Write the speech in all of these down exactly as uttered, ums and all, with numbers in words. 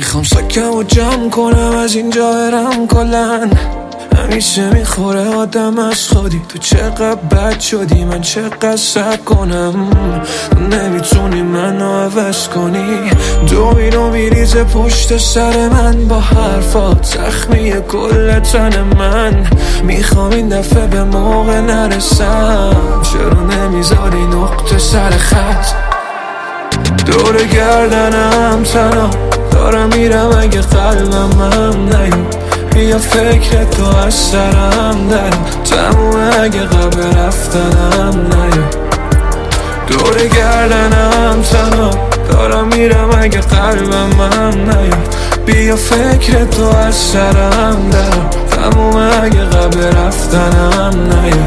میخوام سکم و جمع کنم از اینجا برم کلن. همیشه میخوره آدم از خودی، تو چقدر بد شدی من چقدر صبر کنم. نمیتونی منو عوض کنی، دو میرو میریزه پشت سر من با حرفات، زخمی کل تن من. میخوام این دفعه به موقع نرسم، چرا نمیذاری نقطه سر خط؟ دور گردنم تنها دارم میرم اگه قلبم هم نیام، بیا فکر تو از سرم درم، تمومه اگه قبل رفتنم نیام. دور گردنم تنها دارم میرم اگه قلبم هم نیام، بیا فکر تو از سرم درم، تمومه اگه قبل رفتنم نیام.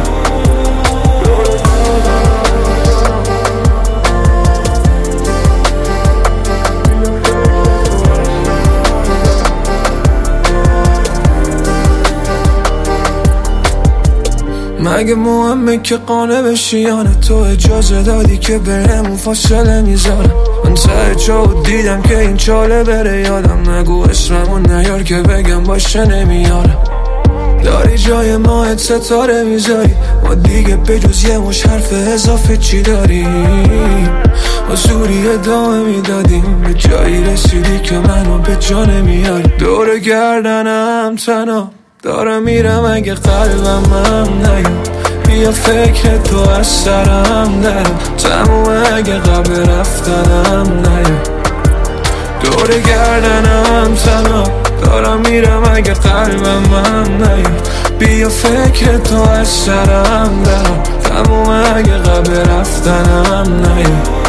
مگه مهمه که قانع بشی یا نه؟ تو اجازه دادی که برمون فاصله میذارم. من ته چاو دیدم که این چاله بره یادم، نگو اسممو نیار که بگم باشه نمیارم. داری جای ماه ستاره میذاری، ما دیگه بجز یه مش حرف اضافه چی داریم؟ ما زوری ادامه میدادیم، به جایی رسیدی که منو به جا نمیاری. دور گردنم تنها دارم میرم اگه قلبم هم نیام، بیا فکر تو از سرم درم، تمومه اگه قبل رفتنم نیام. دور گردنم تنها دارم میرم اگه قلبم هم نیام، بیا فکر تو از سرم درم، تمومه اگه قبل رفتنم نیام.